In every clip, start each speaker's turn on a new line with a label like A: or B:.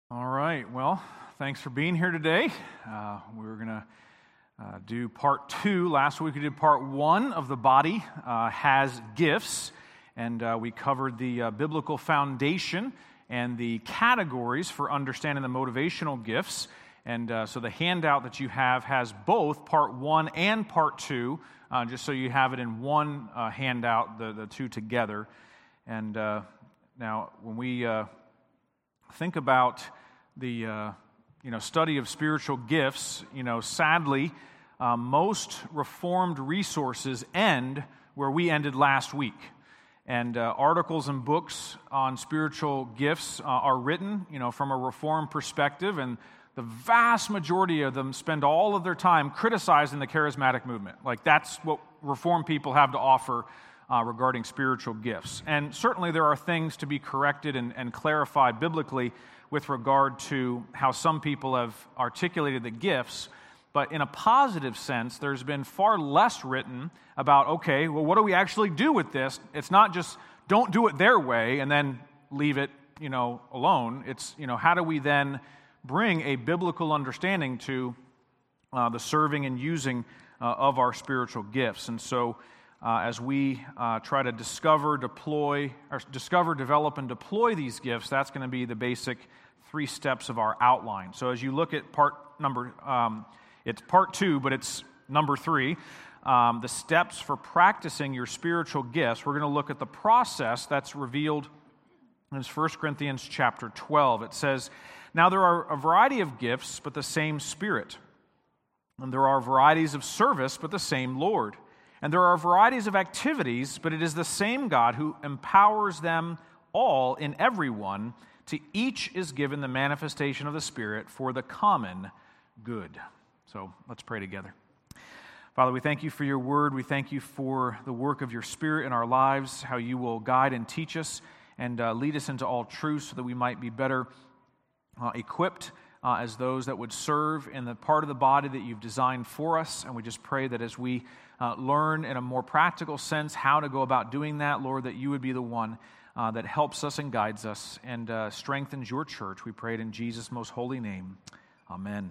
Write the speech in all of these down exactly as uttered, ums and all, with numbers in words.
A: All right, well, thanks for being here today. Uh, we're going to uh, do part two. Last week we did part one of the body uh, has gifts, and uh, we covered the uh, biblical foundation and the categories for understanding the motivational gifts. And uh, so the handout that you have has both part one and part two, uh, just so you have it in one uh, handout, the, the two together. And uh, now when we uh, think about the uh, you know study of spiritual gifts, you know, sadly, uh, most Reformed resources end where we ended last week. And uh, articles and books on spiritual gifts uh, are written, you know, from a Reformed perspective, and the vast majority of them spend all of their time criticizing the charismatic movement. Like, that's what Reformed people have to offer uh, regarding spiritual gifts. And certainly there are things to be corrected and, and clarified biblically with regard to how some people have articulated the gifts. But in a positive sense, there's been far less written about, okay, well, what do we actually do with this? It's not just don't do it their way and then leave it, you know, alone. It's, you know, how do we then bring a biblical understanding to uh, the serving and using uh, of our spiritual gifts? And so uh, as we uh, try to discover, deploy, or discover, develop, and deploy these gifts, that's going to be the basic three steps of our outline. So as you look at part number, um, it's part two, but it's number three, um, the steps for practicing your spiritual gifts, we're going to look at the process that's revealed in First Corinthians chapter twelve. It says, "Now there are a variety of gifts, but the same Spirit. And there are varieties of service, but the same Lord. And there are varieties of activities, but it is the same God who empowers them all in everyone. To each is given the manifestation of the Spirit for the common good." So let's pray together. Father, we thank you for your word. We thank you for the work of your Spirit in our lives, how you will guide and teach us and uh, lead us into all truth so that we might be better uh, equipped uh, as those that would serve in the part of the body that you've designed for us. And we just pray that as we uh, learn in a more practical sense how to go about doing that, Lord, that you would be the one uh, that helps us and guides us and uh, strengthens your church. We pray it in Jesus' most holy name. Amen.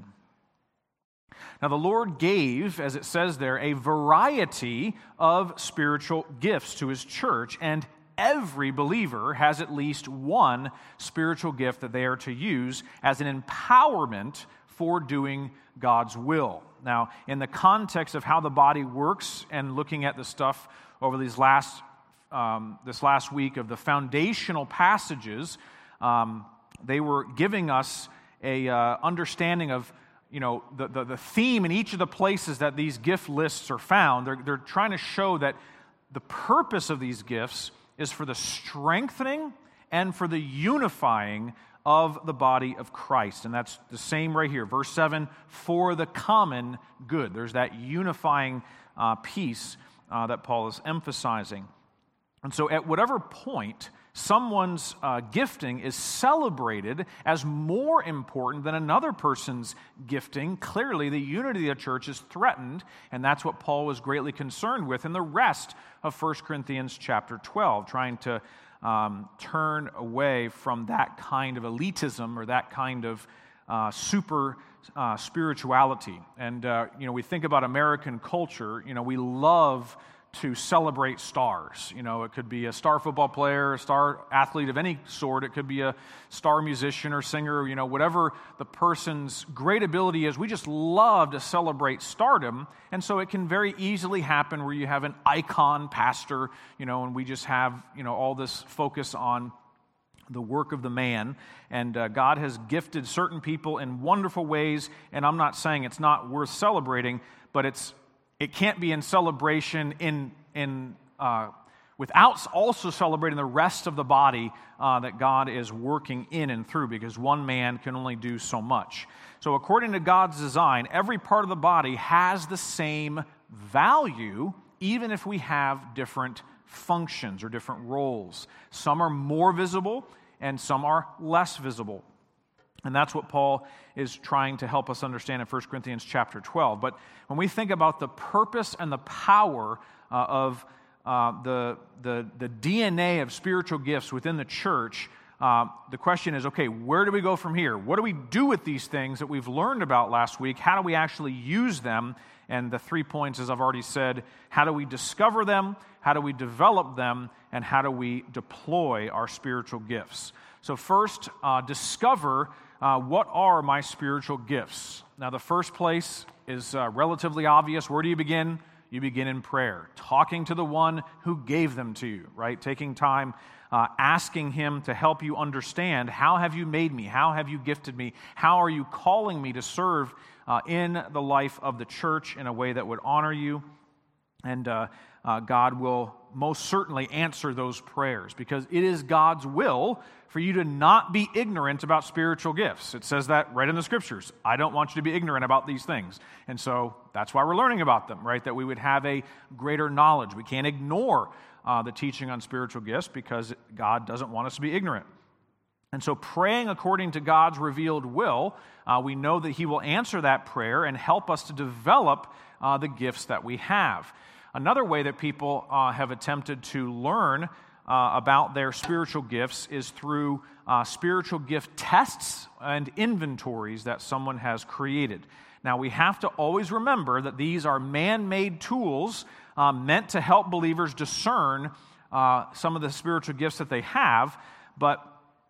A: Now, the Lord gave, as it says there, a variety of spiritual gifts to his church, and every believer has at least one spiritual gift that they are to use as an empowerment for doing God's will. Now, in the context of how the body works and looking at the stuff over these last um, this last week of the foundational passages, um, they were giving us a uh, understanding of you know, the, the, the theme in each of the places that these gift lists are found. They're, they're trying to show that the purpose of these gifts is for the strengthening and for the unifying of the body of Christ. And that's the same right here. Verse seven, for the common good. There's that unifying uh, piece uh, that Paul is emphasizing. And so at whatever point someone's uh, gifting is celebrated as more important than another person's gifting, clearly the unity of the church is threatened, and that's what Paul was greatly concerned with in the rest of First Corinthians chapter twelve, trying to um, turn away from that kind of elitism or that kind of uh, super uh, spirituality. And, uh, you know, we think about American culture, you know, we love to celebrate stars. You know, it could be a star football player, a star athlete of any sort. It could be a star musician or singer, you know, whatever the person's great ability is. We just love to celebrate stardom. And so it can very easily happen where you have an icon pastor, you know, and we just have, you know, all this focus on the work of the man. And uh, God has gifted certain people in wonderful ways. And I'm not saying it's not worth celebrating, but it's It can't be in celebration in in uh, without also celebrating the rest of the body uh, that God is working in and through, because one man can only do so much. So according to God's design, every part of the body has the same value, even if we have different functions or different roles. Some are more visible and some are less visible. And that's what Paul is trying to help us understand in First Corinthians chapter twelve. But when we think about the purpose and the power uh, of uh, the, the, the D N A of spiritual gifts within the church, uh, the question is, okay, where do we go from here? What do we do with these things that we've learned about last week? How do we actually use them? And the three points, as I've already said, how do we discover them? How do we develop them? And how do we deploy our spiritual gifts? So first, uh, discover uh, what are my spiritual gifts. Now, the first place is uh, relatively obvious. Where do you begin? You begin in prayer, talking to the one who gave them to you, right? Taking time, uh, asking him to help you understand, how have you made me? How have you gifted me? How are you calling me to serve uh, in the life of the church in a way that would honor you? And uh, uh, God will most certainly answer those prayers, because it is God's will for you to not be ignorant about spiritual gifts. It says that right in the Scriptures. I don't want you to be ignorant about these things. And so that's why we're learning about them, right? That we would have a greater knowledge. We can't ignore uh, the teaching on spiritual gifts, because God doesn't want us to be ignorant. And so praying according to God's revealed will, uh, we know that he will answer that prayer and help us to develop uh, the gifts that we have. Another way that people uh, have attempted to learn uh, about their spiritual gifts is through uh, spiritual gift tests and inventories that someone has created. Now, we have to always remember that these are man-made tools uh, meant to help believers discern uh, some of the spiritual gifts that they have, but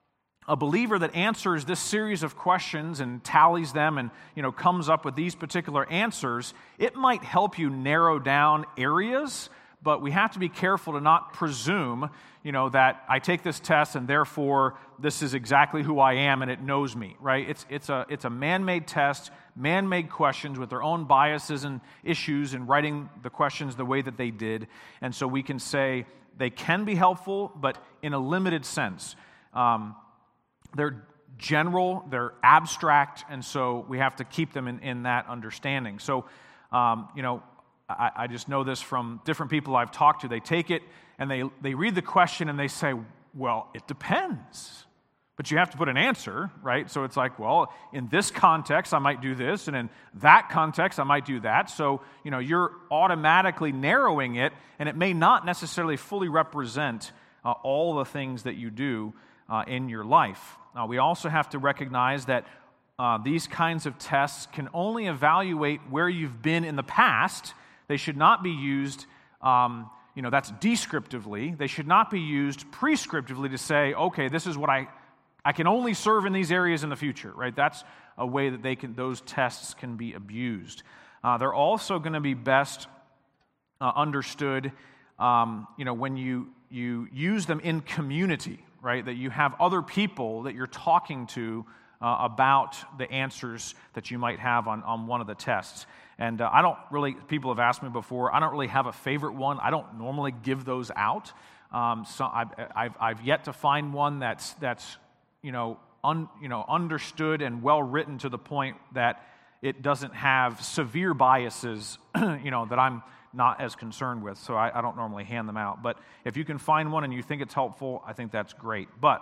A: a believer that answers this series of questions and tallies them and, you know, comes up with these particular answers, it might help you narrow down areas, but we have to be careful to not presume, you know, that I take this test and therefore this is exactly who I am and it knows me, right? It's it's a it's a man-made test, man-made questions with their own biases and issues in writing the questions the way that they did. And so we can say they can be helpful, but in a limited sense. Um, They're general, they're abstract, and so we have to keep them in, in that understanding. So, um, you know, I, I just know this from different people I've talked to. They take it and they, they read the question and they say, well, it depends. But you have to put an answer, right? So it's like, well, in this context, I might do this, and in that context, I might do that. So, you know, you're automatically narrowing it, and it may not necessarily fully represent uh, all the things that you do Uh, in your life. Now, we also have to recognize that uh, these kinds of tests can only evaluate where you've been in the past. They should not be used, um, you know, that's descriptively. They should not be used prescriptively to say, okay, this is what I, I can only serve in these areas in the future, right? That's a way that they can, those tests can be abused. Uh, they're also going to be best uh, understood, um, you know, when you you use them in community. Right, that you have other people that you're talking to uh, about the answers that you might have on, on one of the tests. And uh, I don't really, people have asked me before, I don't really have a favorite one. I don't normally give those out. Um, so I've, I've, I've yet to find one that's, that's you know, un, you know, understood and well written to the point that it doesn't have severe biases, you know, that I'm not as concerned with, so I, I don't normally hand them out. But if you can find one and you think it's helpful, I think that's great. But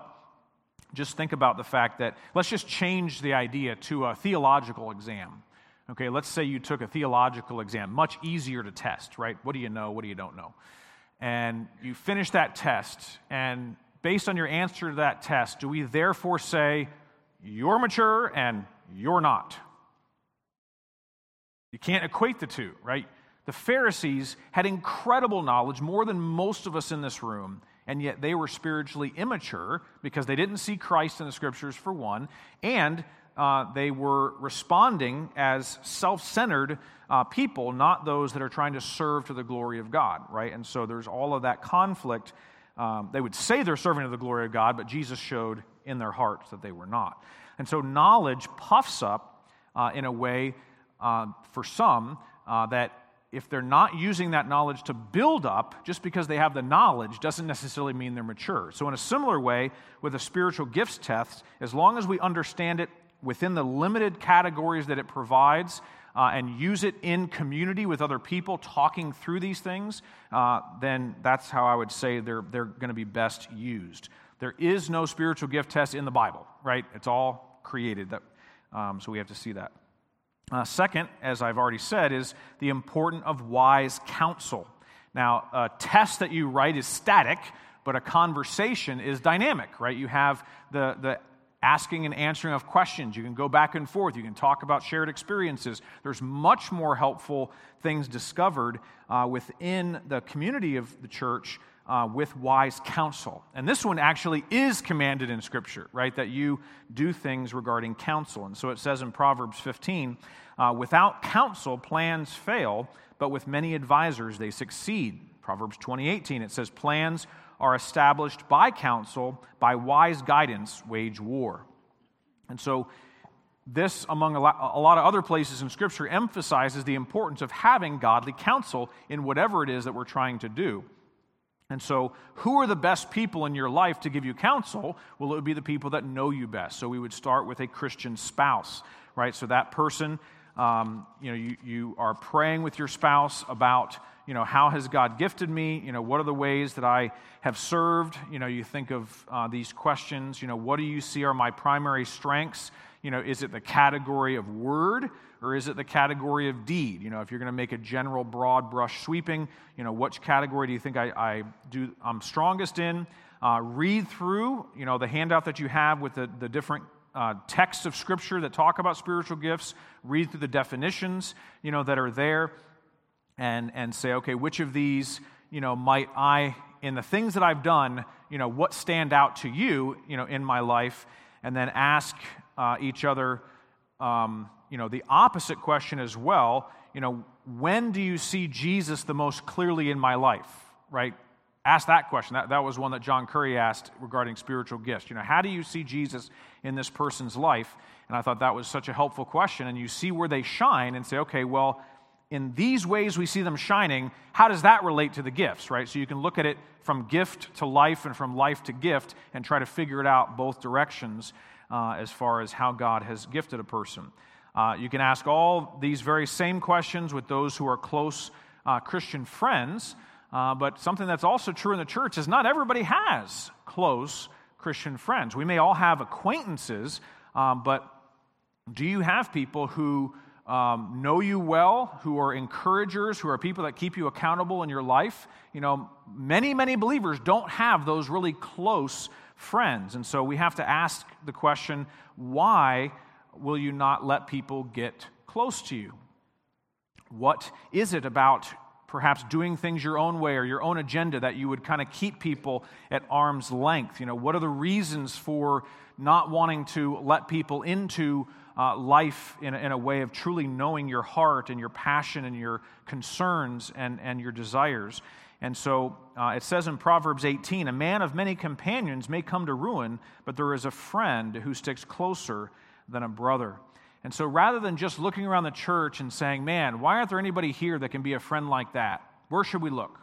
A: just think about the fact that, let's just change the idea to a theological exam. Okay, let's say you took a theological exam, much easier to test, right? What do you know, what do you don't know? And you finish that test, and based on your answer to that test, do we therefore say, you're mature and you're not? You can't equate the two, right? The Pharisees had incredible knowledge, more than most of us in this room, and yet they were spiritually immature because they didn't see Christ in the Scriptures, for one, and uh, they were responding as self-centered uh, people, not those that are trying to serve to the glory of God, right? And so there's all of that conflict. Um, they would say they're serving to the glory of God, but Jesus showed in their hearts that they were not. And so knowledge puffs up uh, in a way, uh, for some, uh, that if they're not using that knowledge to build up, just because they have the knowledge doesn't necessarily mean they're mature. So in a similar way, with a spiritual gifts test, as long as we understand it within the limited categories that it provides uh, and use it in community with other people talking through these things, uh, then that's how I would say they're, they're going to be best used. There is no spiritual gift test in the Bible, right? It's all created, that, um, so we have to see that. Uh, second, as I've already said, is the importance of wise counsel. Now, a test that you write is static, but a conversation is dynamic, right? You have the the asking and answering of questions. You can go back and forth. You can talk about shared experiences. There's much more helpful things discovered uh, within the community of the church uh, with wise counsel. And this one actually is commanded in Scripture, right? That you do things regarding counsel. And so it says in Proverbs fifteen, uh, without counsel, plans fail, but with many advisors, they succeed. Proverbs twenty eighteen, it says, plans are established by counsel, by wise guidance, wage war. And so this, among a lot, a lot of other places in Scripture, emphasizes the importance of having godly counsel in whatever it is that we're trying to do. And so who are the best people in your life to give you counsel? Well, it would be the people that know you best. So we would start with a Christian spouse, right? So that person, um, you know, you, you are praying with your spouse about, you know, how has God gifted me? You know, what are the ways that I have served? You know, you think of uh, these questions, you know, what do you see are my primary strengths? You know, is it the category of word or is it the category of deed? You know, if you're going to make a general broad brush sweeping, you know, which category do you think I, I do, I'm strongest in? Uh, read through, you know, the handout that you have with the, the different uh, texts of Scripture that talk about spiritual gifts. Read through the definitions, you know, that are there. And and say, okay, which of these, you know, might I, in the things that I've done, you know, what stand out to you, you know, in my life? And then ask uh, each other, um, you know, the opposite question as well. You know, when do you see Jesus the most clearly in my life, right? Ask that question. That, that was one that John Curry asked regarding spiritual gifts. You know, how do you see Jesus in this person's life? And I thought that was such a helpful question. And you see where they shine and say, okay, well, in these ways we see them shining, how does that relate to the gifts, right? So you can look at it from gift to life and from life to gift and try to figure it out both directions uh, as far as how God has gifted a person. Uh, you can ask all these very same questions with those who are close uh, Christian friends, uh, but something that's also true in the church is not everybody has close Christian friends. We may all have acquaintances, um, but do you have people who Um, know you well, who are encouragers, who are people that keep you accountable in your life? You know, many, many believers don't have those really close friends. And so we have to ask the question, why will you not let people get close to you? What is it about perhaps doing things your own way or your own agenda that you would kind of keep people at arm's length? You know, what are the reasons for not wanting to let people into Uh, life in a, in a way of truly knowing your heart and your passion and your concerns and, and your desires? And so uh, it says in Proverbs eighteen, a man of many companions may come to ruin, but there is a friend who sticks closer than a brother. And so rather than just looking around the church and saying, man, why aren't there anybody here that can be a friend like that? Where should we look?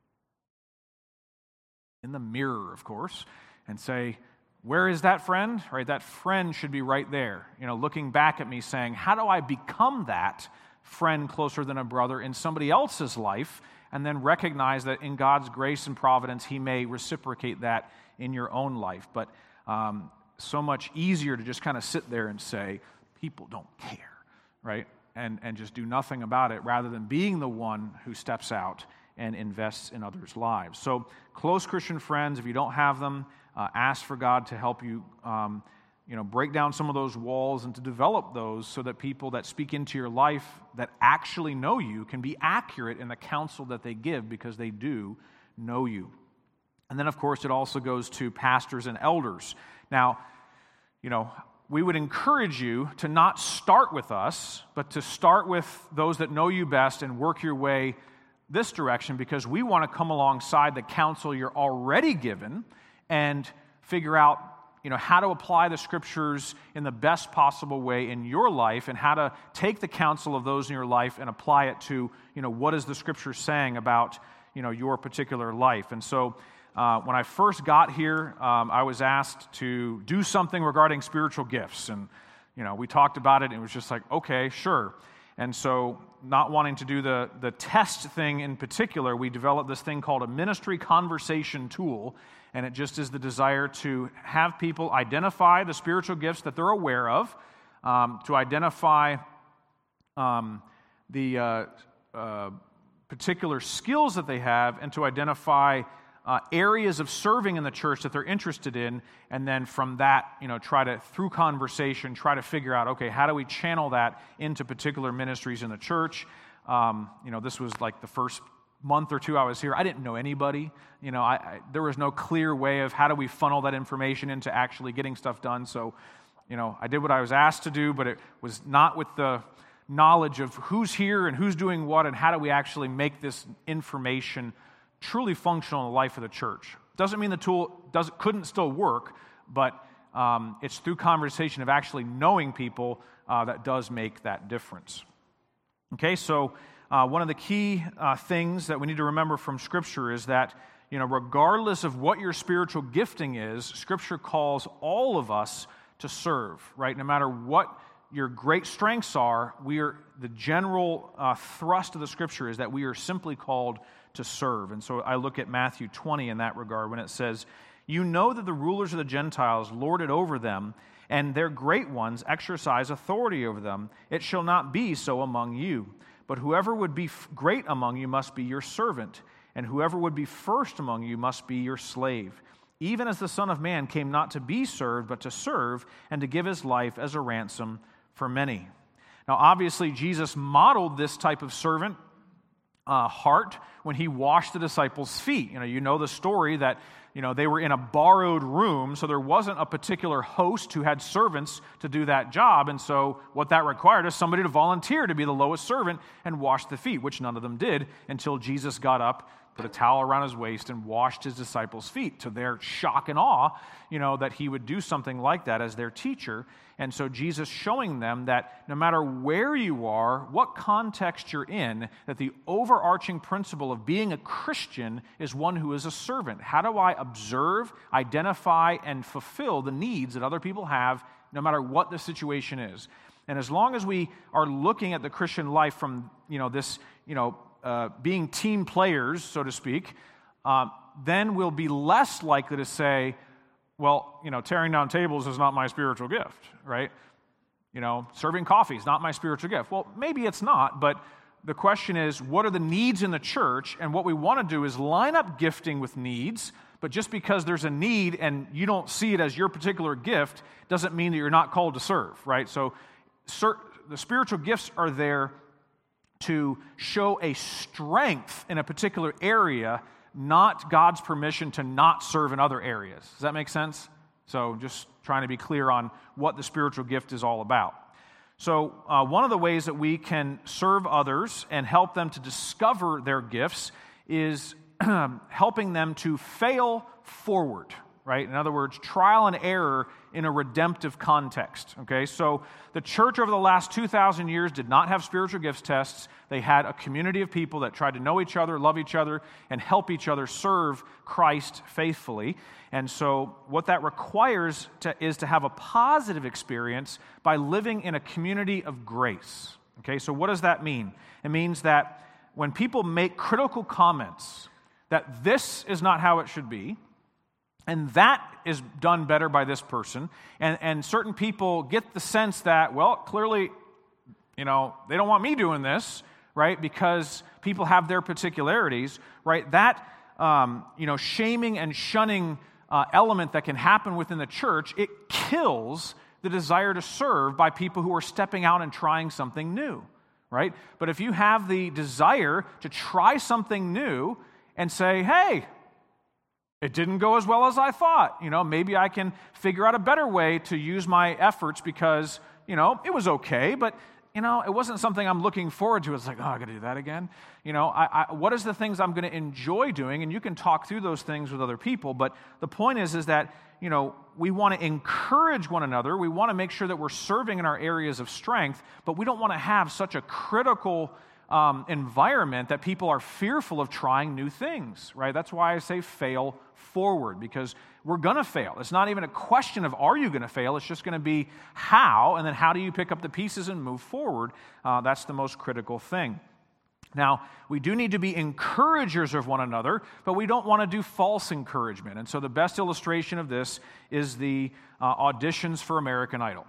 A: In the mirror, of course, and say, where is that friend? Right, that friend should be right there, you know, looking back at me saying, how do I become that friend closer than a brother in somebody else's life? And then recognize that in God's grace and providence, He may reciprocate that in your own life. But um, so much easier to just kind of sit there and say, people don't care, right? And, and just do nothing about it rather than being the one who steps out and invests in others' lives. So close Christian friends, if you don't have them, Uh, ask for God to help you, um, you know, break down some of those walls and to develop those so that people that speak into your life that actually know you can be accurate in the counsel that they give because they do know you. And then, of course, it also goes to pastors and elders. Now, you know, we would encourage you to not start with us, but to start with those that know you best and work your way this direction because we want to come alongside the counsel you're already given and figure out, you know, how to apply the Scriptures in the best possible way in your life and how to take the counsel of those in your life and apply it to, you know, what is the Scripture saying about, you know, your particular life. And so uh, when I first got here, um, I was asked to do something regarding spiritual gifts. And, you know, we talked about it and it was just like, okay, sure. And so not wanting to do the, the test thing in particular, we developed this thing called a ministry conversation tool. And it just is the desire to have people identify the spiritual gifts that they're aware of, um, to identify um, the uh, uh, particular skills that they have, and to identify uh, areas of serving in the church that they're interested in, and then from that, you know, try to, through conversation, try to figure out, okay, how do we channel that into particular ministries in the church? Um, you know, this was like the first month or two I was here. I didn't know anybody. You know, I, I, there was no clear way of how do we funnel that information into actually getting stuff done. So, you know, I did what I was asked to do, but it was not with the knowledge of who's here and who's doing what and how do we actually make this information truly functional in the life of the church. Doesn't mean the tool does, couldn't still work, but um, it's through conversation of actually knowing people uh, that does make that difference. Okay, so uh, one of the key uh, things that we need to remember from Scripture is that, you know, regardless of what your spiritual gifting is, Scripture calls all of us to serve, right? No matter what your great strengths are, we are the general uh, thrust of the Scripture is that we are simply called to serve. And so I look at Matthew twenty in that regard when it says, "You know that the rulers of the Gentiles lord it over them, and their great ones exercise authority over them. It shall not be so among you. But whoever would be great among you must be your servant, and whoever would be first among you must be your slave. Even as the Son of Man came not to be served, but to serve, and to give his life as a ransom for many." Now, obviously, Jesus modeled this type of servant uh, heart when he washed the disciples' feet. You know, you know the story that, you know, they were in a borrowed room, so there wasn't a particular host who had servants to do that job, and so what that required is somebody to volunteer to be the lowest servant and wash the feet, which none of them did until Jesus got up, put a towel around his waist, and washed his disciples' feet, to their shock and awe, you know, that he would do something like that as their teacher. And so Jesus showing them that no matter where you are, what context you're in, that the overarching principle of being a Christian is one who is a servant. How do I observe, identify, and fulfill the needs that other people have, no matter what the situation is? And as long as we are looking at the Christian life from, you know, this, you know, Uh, being team players, so to speak, uh, then we'll be less likely to say, well, you know, tearing down tables is not my spiritual gift, right? You know, serving coffee is not my spiritual gift. Well, maybe it's not, but the question is, what are the needs in the church? And what we want to do is line up gifting with needs, but just because there's a need and you don't see it as your particular gift doesn't mean that you're not called to serve, right? So ser- the spiritual gifts are there to show a strength in a particular area, not God's permission to not serve in other areas. Does that make sense? So just trying to be clear on what the spiritual gift is all about. So uh, one of the ways that we can serve others and help them to discover their gifts is helping them to fail forward, right? In other words, trial and error in a redemptive context, okay? So the church over the last two thousand years did not have spiritual gifts tests. They had a community of people that tried to know each other, love each other, and help each other serve Christ faithfully. And so what that requires to, is to have a positive experience by living in a community of grace, okay? So what does that mean? It means that when people make critical comments that this is not how it should be, and that is done better by this person. And, and certain people get the sense that, well, clearly, you know, they don't want me doing this, right? Because people have their particularities, right? That, um, you know, shaming and shunning uh, element that can happen within the church, it kills the desire to serve by people who are stepping out and trying something new, right? But if you have the desire to try something new and say, hey, it didn't go as well as I thought. You know, maybe I can figure out a better way to use my efforts because, you know, it was okay, but, you know, it wasn't something I'm looking forward to. It's like, oh, I got to do that again. You know, I, I, what is the things I'm going to enjoy doing? And you can talk through those things with other people. But the point is, is that, you know, we want to encourage one another. We want to make sure that we're serving in our areas of strength, but we don't want to have such a critical Um, environment that people are fearful of trying new things, right? That's why I say fail forward, because we're going to fail. It's not even a question of are you going to fail, it's just going to be how, and then how do you pick up the pieces and move forward? Uh, that's the most critical thing. Now, we do need to be encouragers of one another, but we don't want to do false encouragement. And so the best illustration of this is the uh, auditions for American Idol.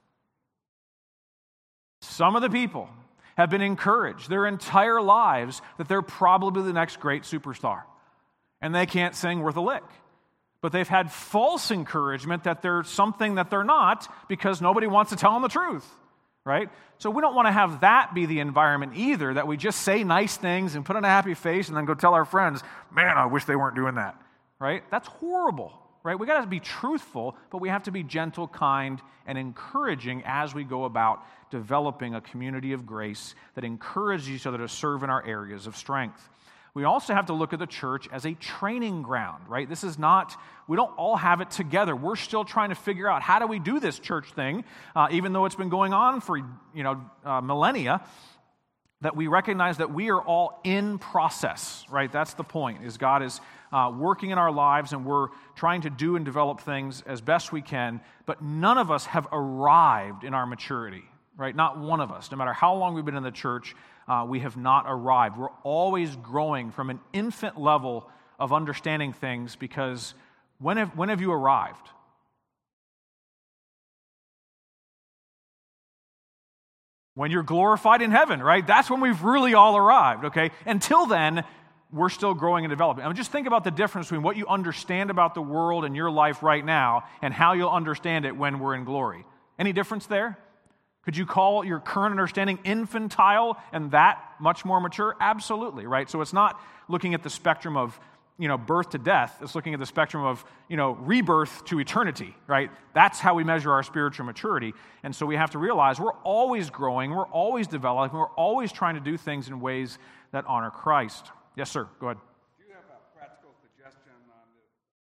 A: Some of the people have been encouraged their entire lives that they're probably the next great superstar. and they can't sing worth a lick. But they've had false encouragement that they're something that they're not because nobody wants to tell them the truth, right? So we don't want to have that be the environment either, that we just say nice things and put on a happy face and then go tell our friends, man, I wish they weren't doing that, right? That's horrible, right? We got to be truthful, but we have to be gentle, kind, and encouraging as we go about developing a community of grace that encourages each other to serve in our areas of strength. We also have to look at the church as a training ground, right? This is not, we don't all have it together. We're still trying to figure out how do we do this church thing, uh, even though it's been going on for, you know, uh, millennia, that we recognize that we are all in process, right? That's the point, is God is uh, working in our lives and we're trying to do and develop things as best we can, but none of us have arrived in our maturity, right? Not one of us. No matter how long we've been in the church, Uh, we have not arrived. We're always growing from an infant level of understanding things because when have, when have you arrived? When you're glorified in heaven, right? That's when we've really all arrived, okay? Until then, we're still growing and developing. I mean, just think about the difference between what you understand about the world and your life right now and how you'll understand it when we're in glory. Any difference there? Could you call your current understanding infantile and that much more mature? Absolutely, right? So it's not looking at the spectrum of, you know, birth to death. It's looking at the spectrum of, you know, rebirth to eternity, right? That's how we measure our spiritual maturity. And so we have to realize we're always growing, we're always developing, we're always trying to do things in ways that honor Christ. Yes, sir. Go ahead.
B: Do you have a practical suggestion on this?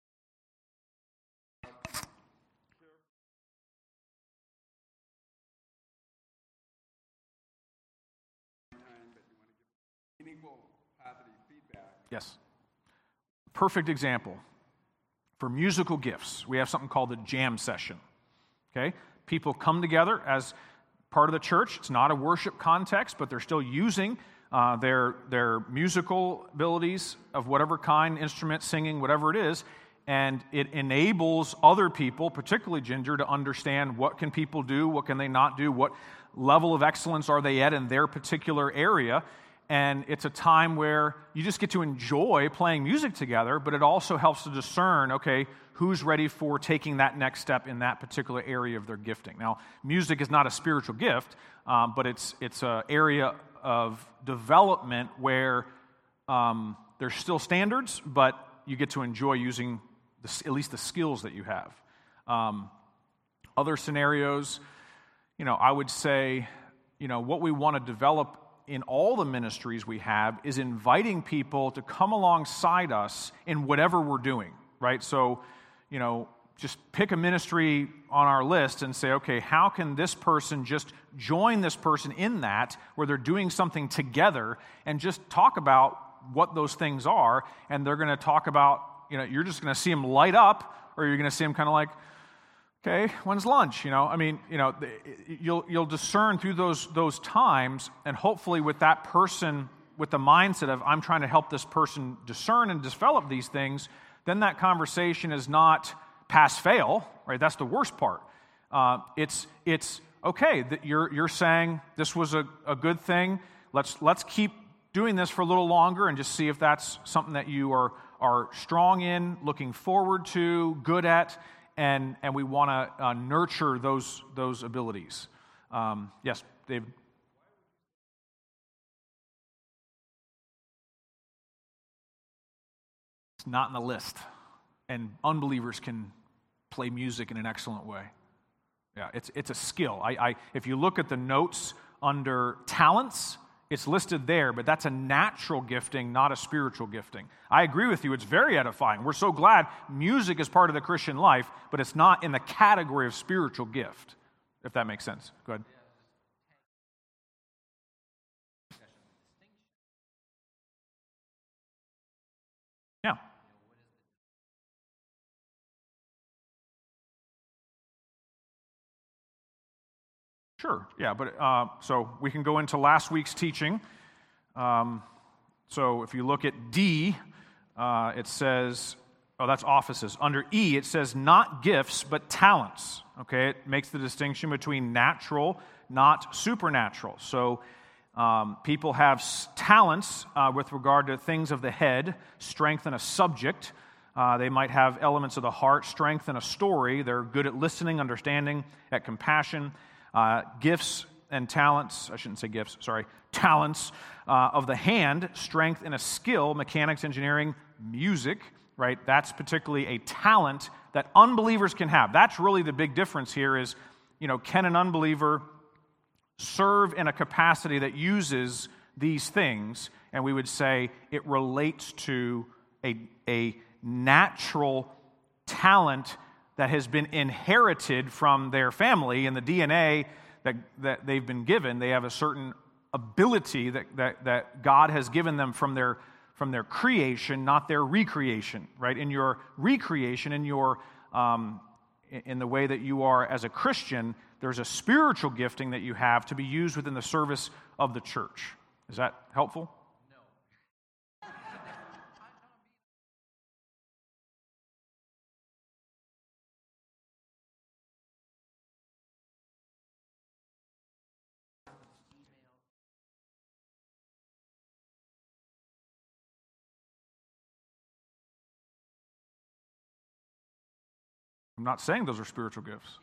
B: Meaningful, positive feedback.
A: Yes. Perfect example. For musical gifts, we have something called the jam session. Okay? People come together as part of the church. It's not a worship context, but they're still using uh, their, their musical abilities of whatever kind, instrument, singing, whatever it is, and it enables other people, particularly Ginger, to understand what can people do, what can they not do, what level of excellence are they at in their particular area. And it's a time where you just get to enjoy playing music together, but it also helps to discern, okay, who's ready for taking that next step in that particular area of their gifting. Now, music is not a spiritual gift, um, but it's it's an area of development where um, there's still standards, but you get to enjoy using the, at least the skills that you have. Um, other scenarios, you know, I would say, you know, what we want to develop in all the ministries we have is inviting people to come alongside us in whatever we're doing, right? So, you know, just pick a ministry on our list and say, okay, how can this person just join this person in that, where they're doing something together, and just talk about what those things are, and they're going to talk about, you know, you're just going to see them light up, or you're going to see them kind of like, okay, when's lunch? You know, I mean, you know, you'll you'll discern through those those times, and hopefully with that person, with the mindset of I'm trying to help this person discern and develop these things, then that conversation is not pass-fail, right? That's the worst part. Uh, it's it's okay that you're you're saying this was a, a good thing. Let's let's keep doing this for a little longer and just see if that's something that you are are strong in, looking forward to, good at. And and we want to uh, nurture those those abilities. Um, yes, David. It's not in the list, and unbelievers can play music in an excellent way. Yeah, it's it's a skill. I, I if you look at the notes under talents, it's listed there, but that's a natural gifting, not a spiritual gifting. I agree with you, it's very edifying. We're so glad music is part of the Christian life, but it's not in the category of spiritual gift, if that makes sense. Go ahead. Yeah. Sure, yeah, but uh, so we can go into last week's teaching. Um, so if you look at D, uh, it says, oh, that's offices. Under E, it says not gifts, but talents. Okay, it makes the distinction between natural, not supernatural. So Um, people have s- talents uh, with regard to things of the head, strength in a subject. Uh, they might have elements of the heart, strength in a story. They're good at listening, understanding, at compassion. Uh, gifts and talents, I shouldn't say gifts, sorry, talents uh, of the hand, strength in a skill, mechanics, engineering, music, right? That's particularly a talent that unbelievers can have. That's really the big difference here is, you know, can an unbeliever serve in a capacity that uses these things? And we would say it relates to a, a natural talent that has been inherited from their family in the D N A that, that they've been given. They have a certain ability that, that, that God has given them from their from their creation, not their recreation, right? In your recreation, in your um, in the way that you are as a Christian, there's a spiritual gifting that you have to be used within the service of the church. Is that helpful? I'm not saying those are spiritual gifts.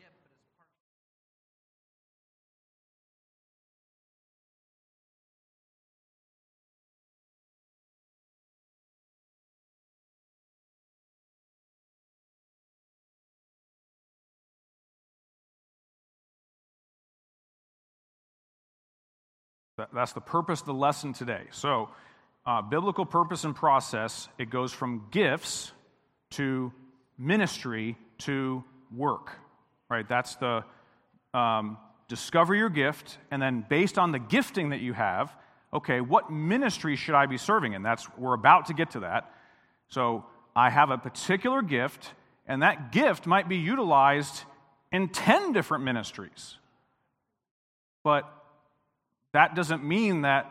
A: That- That's the purpose of the lesson today. So, uh, biblical purpose and process, it goes from gifts to ministry to work, right? That's the um, discover your gift, and then based on the gifting that you have, okay, what ministry should I be serving in? That's we're about to get to that. So, I have a particular gift, and that gift might be utilized in ten different ministries. But that doesn't mean that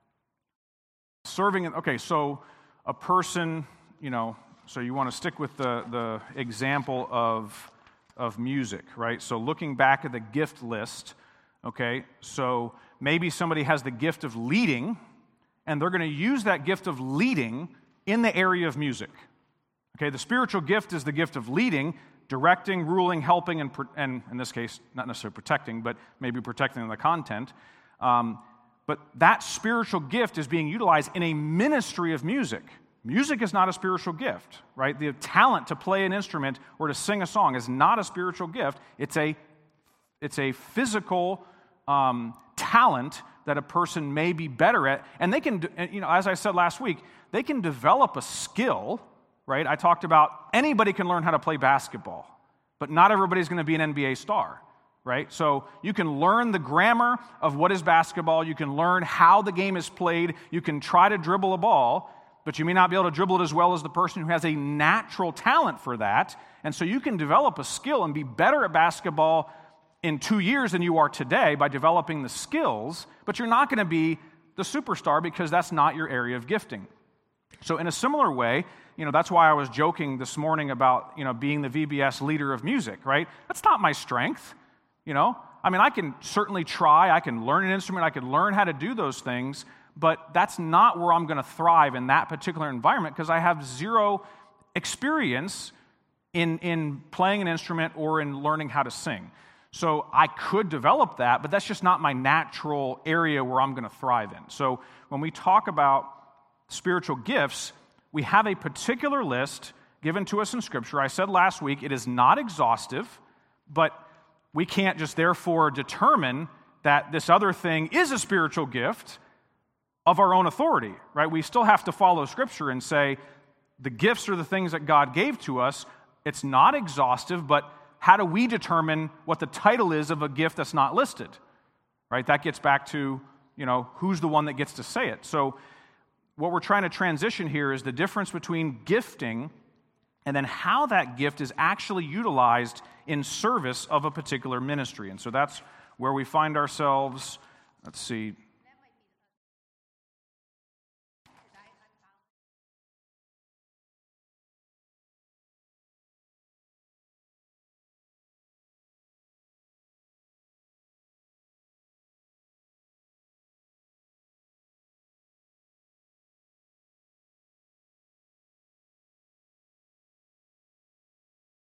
A: serving, okay, so a person, you know, so you want to stick with the, the example of, of music, right? So looking back at the gift list, okay, so maybe somebody has the gift of leading, and they're going to use that gift of leading in the area of music. Okay, the spiritual gift is the gift of leading, directing, ruling, helping, and, and in this case, not necessarily protecting, but maybe protecting the content. Um, but that spiritual gift is being utilized in a ministry of music. Music is not a spiritual gift, right? The talent to play an instrument or to sing a song is not a spiritual gift. It's a, it's a physical um, talent that a person may be better at. And they can, you know, as I said last week, they can develop a skill, right? I talked about anybody can learn how to play basketball, but not everybody's going to be an N B A star. Right? So you can learn the grammar of what is basketball. You can learn how the game is played. You can try to dribble a ball, but you may not be able to dribble it as well as the person who has a natural talent for that. And so you can develop a skill and be better at basketball in two years than you are today by developing the skills, but you're not going to be the superstar because that's not your area of gifting. So in a similar way, you know, that's why I was joking this morning about, you know, being the V B S leader of music, right? That's not my strength. You know, I mean, I can certainly try, I can learn an instrument, I can learn how to do those things, but that's not where I'm going to thrive in that particular environment because I have zero experience in, in playing an instrument or in learning how to sing. So I could develop that, but that's just not my natural area where I'm going to thrive in. So when we talk about spiritual gifts, we have a particular list given to us in Scripture. I said last week it is not exhaustive, but we can't just therefore determine that this other thing is a spiritual gift of our own authority, right? We still have to follow Scripture and say the gifts are the things that God gave to us. It's not exhaustive, but how do we determine what the title is of a gift that's not listed, right? That gets back to, you know, who's the one that gets to say it. So what we're trying to transition here is the difference between gifting and then how that gift is actually utilized in service of a particular ministry. And so that's where we find ourselves. Let's see.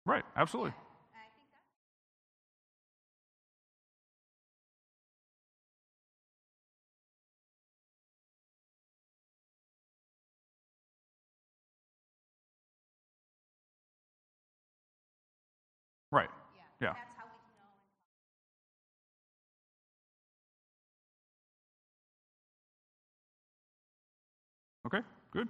A: Right, absolutely. Right, yeah. Okay, good.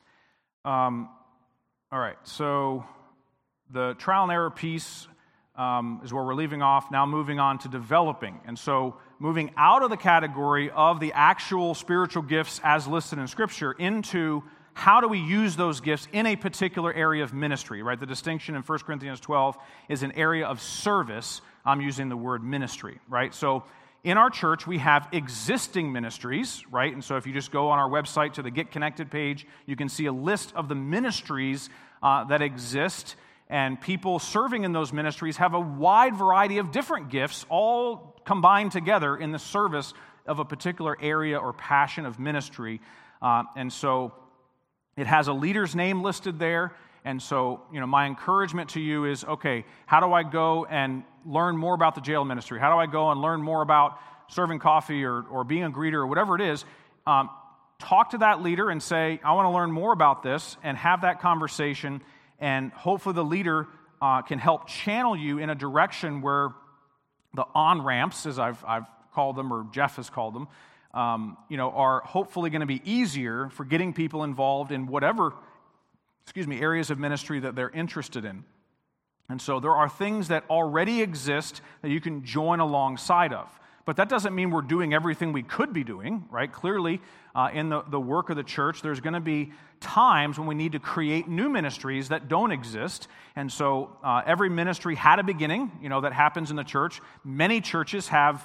A: Um, all right, so the trial and error piece um, is where we're leaving off, now moving on to developing. And so moving out of the category of the actual spiritual gifts as listed in Scripture into how do we use those gifts in a particular area of ministry, right? The distinction in First Corinthians twelve is an area of service. I'm using the word ministry, right? So in our church, we have existing ministries, right? And so if you just go on our website to the Get Connected page, you can see a list of the ministries uh, that exist, and people serving in those ministries have a wide variety of different gifts, all combined together in the service of a particular area or passion of ministry. Uh, and so it has a leader's name listed there. And so, you know, my encouragement to you is, okay, how do I go and learn more about the jail ministry? How do I go and learn more about serving coffee or, or being a greeter or whatever it is? Um, talk to that leader and say, I want to learn more about this, and have that conversation. And hopefully the leader uh, can help channel you in a direction where the on-ramps, as I've, I've called them, or Jeff has called them, um, you know, are hopefully going to be easier for getting people involved in whatever excuse me, areas of ministry that they're interested in. And so there are things that already exist that you can join alongside of. But that doesn't mean we're doing everything we could be doing, right? Clearly, uh, in the, the work of the church, there's going to be times when we need to create new ministries that don't exist. And so uh, every ministry had a beginning, you know, that happens in the church. Many churches have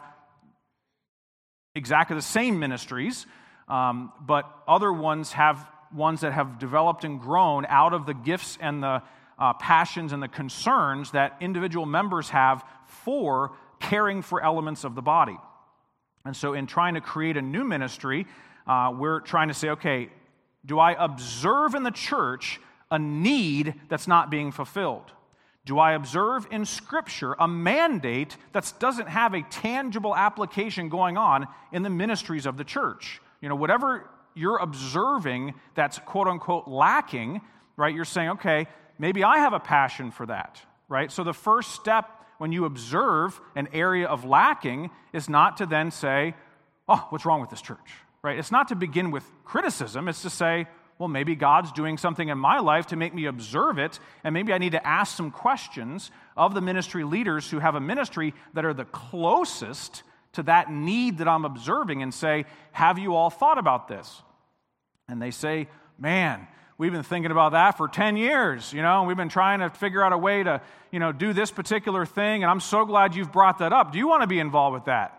A: exactly the same ministries, um, but other ones have ones that have developed and grown out of the gifts and the uh, passions and the concerns that individual members have for caring for elements of the body. And so in trying to create a new ministry, uh, we're trying to say, okay, do I observe in the church a need that's not being fulfilled? Do I observe in Scripture a mandate that doesn't have a tangible application going on in the ministries of the church? You know, whatever you're observing that's quote-unquote lacking, right? You're saying, okay, maybe I have a passion for that, right? So the first step when you observe an area of lacking is not to then say, oh, what's wrong with this church, right? It's not to begin with criticism. It's to say, well, maybe God's doing something in my life to make me observe it, and maybe I need to ask some questions of the ministry leaders who have a ministry that are the closest to that need that I'm observing, and say, have you all thought about this? And they say, man, we've been thinking about that for ten years, you know, we've been trying to figure out a way to, you know, do this particular thing, and I'm so glad you've brought that up. Do you want to be involved with that?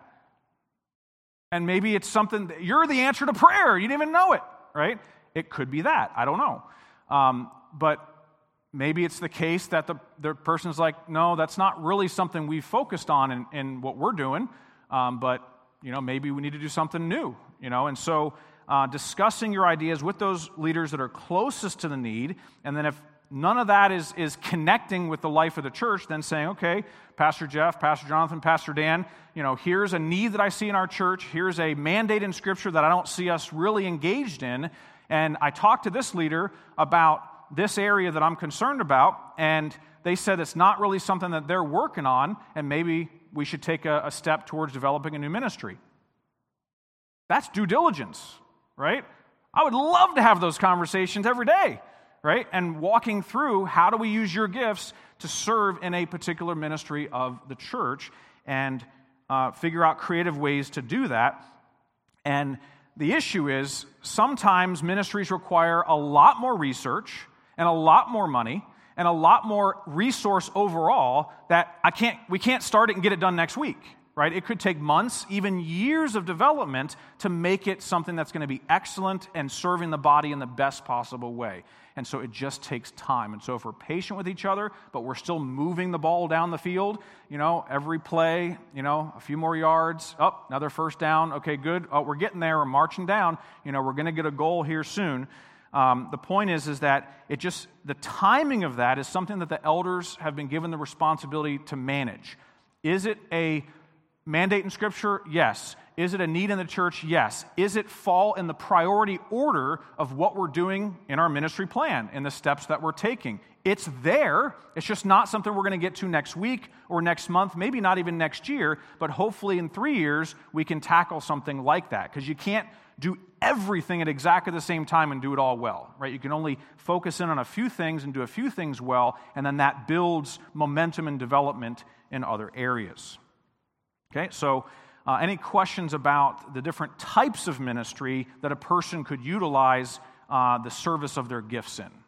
A: And maybe it's something, you're the answer to prayer, you didn't even know it, right? It could be that, I don't know. Um, but maybe it's the case that the, the person's like, no, that's not really something we've focused on in, in what we're doing. Um, but, you know, maybe we need to do something new, you know, and so uh, discussing your ideas with those leaders that are closest to the need, and then if none of that is, is connecting with the life of the church, then saying, okay, Pastor Jeff, Pastor Jonathan, Pastor Dan, you know, here's a need that I see in our church, here's a mandate in Scripture that I don't see us really engaged in, and I talked to this leader about this area that I'm concerned about, and they said it's not really something that they're working on, and maybe we should take a, a step towards developing a new ministry. That's due diligence, right? I would love to have those conversations every day, right? And walking through how do we use your gifts to serve in a particular ministry of the church, and uh, figure out creative ways to do that. And the issue is sometimes ministries require a lot more research and a lot more money and a lot more resource overall that I can't, we can't start it and get it done next week, right? It could take months, even years of development to make it something that's going to be excellent and serving the body in the best possible way. And so it just takes time. And so if we're patient with each other, but we're still moving the ball down the field, you know, every play, you know, a few more yards, oh, another first down, okay, good, oh, we're getting there, we're marching down, you know, we're going to get a goal here soon. Um, the point is, is that it just, the timing of that is something that the elders have been given the responsibility to manage. Is it a mandate in Scripture? Yes. Is it a need in the church? Yes. Is it fall in the priority order of what we're doing in our ministry plan, in the steps that we're taking? It's there. It's just not something we're going to get to next week or next month, maybe not even next year, but hopefully in three years we can tackle something like that, because you can't do everything at exactly the same time and do it all well, right? You can only focus in on a few things and do a few things well, and then that builds momentum and development in other areas. Okay, so uh, any questions about the different types of ministry that a person could utilize uh, the service of their gifts in?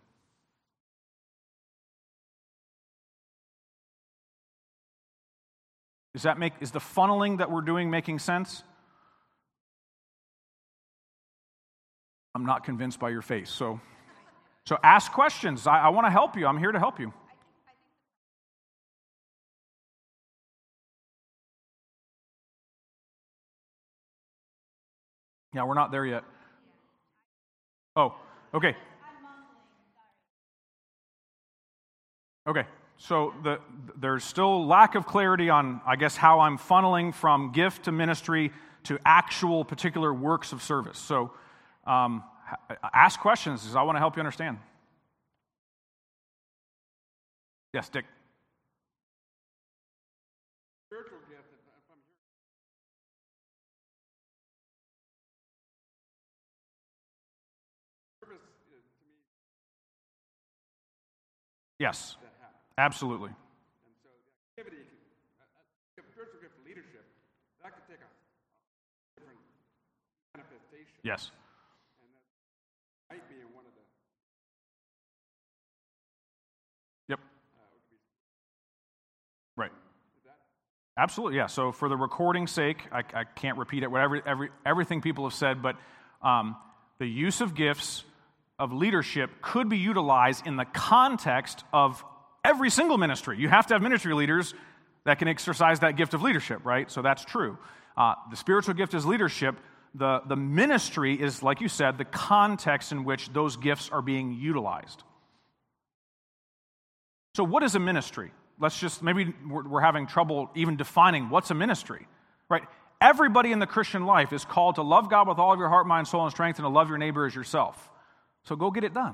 A: Does that make, is the funneling that we're doing making sense? I'm not convinced by your face, so so ask questions. I, I want to help you. I'm here to help you. Yeah, we're not there yet. Oh, okay. Okay, so the, there's still lack of clarity on, I guess, how I'm funneling from gift to ministry to actual particular works of service. So um, ask questions, because I want to help you understand. Yes, Dick.
B: Spiritual gift, if I'm here. Service is, to me,
A: Yes,
B: that happens.
A: absolutely.
B: And so the activity, can, uh, uh, spiritual gift leadership, that could take a different manifestation.
A: Yes.
B: And that might be in one of the,
A: Yep.
B: uh, it could be,
A: Right.
B: is that?
A: Absolutely, yeah. So for the recording's sake, I, I can't repeat it, whatever, every, everything people have said, but um, the use of gifts of leadership could be utilized in the context of every single ministry. You have to have ministry leaders that can exercise that gift of leadership, right? So that's true. Uh, the spiritual gift is leadership. The, the ministry is, like you said, the context in which those gifts are being utilized. So what is a ministry? Let's just, maybe we're, we're having trouble even defining what's a ministry, right? Everybody in the Christian life is called to love God with all of your heart, mind, soul, and strength, and to love your neighbor as yourself. So go get it done.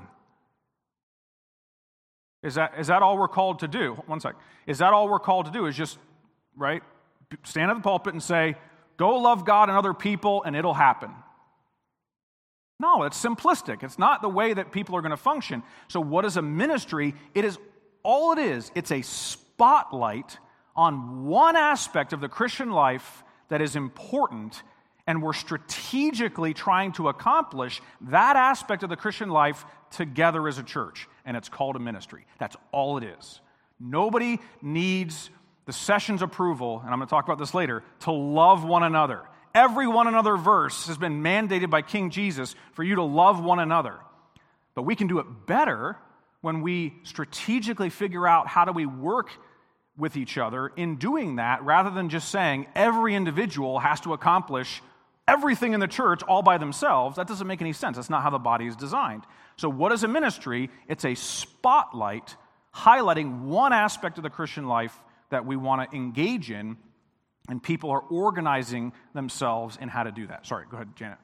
A: Is that, is that all we're called to do? One sec. Is that all we're called to do? Is just, right, stand at the pulpit and say, go love God and other people and it'll happen. No, it's simplistic. It's not the way that people are going to function. So what is a ministry? It is all it is. It's a spotlight on one aspect of the Christian life that is important, and we're strategically trying to accomplish that aspect of the Christian life together as a church, and it's called a ministry. That's all it is. Nobody needs the session's approval, and I'm going to talk about this later, to love one another. Every one another verse has been mandated by King Jesus for you to love one another. But we can do it better when we strategically figure out how do we work with each other in doing that, rather than just saying every individual has to accomplish everything in the church all by themselves. That doesn't make any sense. That's not how the body is designed. So what is a ministry? It's a spotlight highlighting one aspect of the Christian life that we want to engage in, and people are organizing themselves in how to do that. Sorry, go ahead, Janet.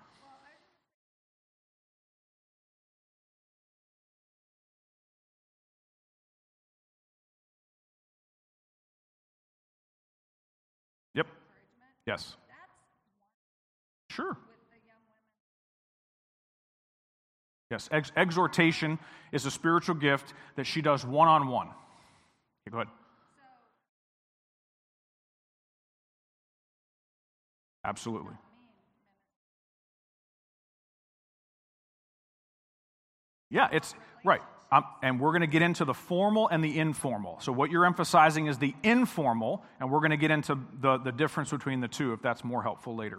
A: Yep. Yes. Sure. Yes, ex- exhortation is a spiritual gift that she does one-on-one. Okay, go ahead. Absolutely. Yeah, it's right. Um, and we're going to get into the formal and the informal. So what you're emphasizing is the informal, and we're going to get into the, the difference between the two if that's more helpful later.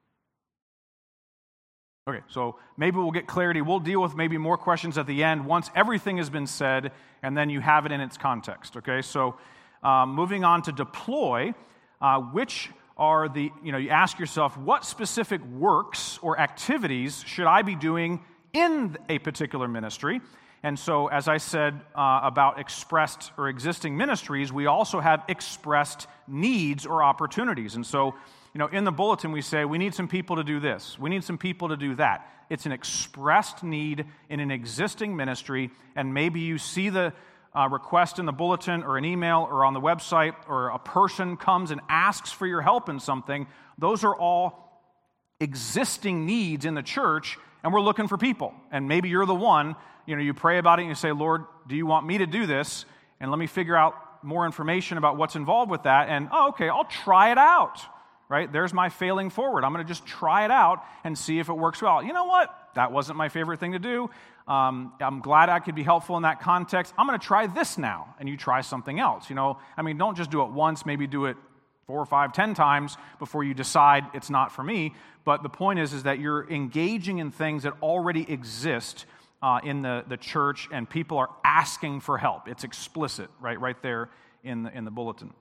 A: Okay, so maybe we'll get clarity. We'll deal with maybe more questions at the end once everything has been said, and then you have it in its context. Okay, so um, moving on to deploy, uh, which are the, you know, you ask yourself, what specific works or activities should I be doing in a particular ministry. And so, as I said uh, about expressed or existing ministries, we also have expressed needs or opportunities. And so, you know, in the bulletin we say, we need some people to do this. We need some people to do that. It's an expressed need in an existing ministry, and maybe you see the uh, request in the bulletin or an email or on the website, or a person comes and asks for your help in something. Those are all existing needs in the church, and we're looking for people. And maybe you're the one, you know, you pray about it and you say, Lord, do you want me to do this? And let me figure out more information about what's involved with that. And, oh, okay, I'll try it out, right? There's my failing forward. I'm going to just try it out and see if it works well. You know what? That wasn't my favorite thing to do. Um, I'm glad I could be helpful in that context. I'm going to try this now. And you try something else. You know, I mean, don't just do it once, maybe do it four or five, ten times before you decide it's not for me. But the point is, is that you're engaging in things that already exist uh, in the, the church, and people are asking for help. It's explicit, right, right there in the, in the bulletin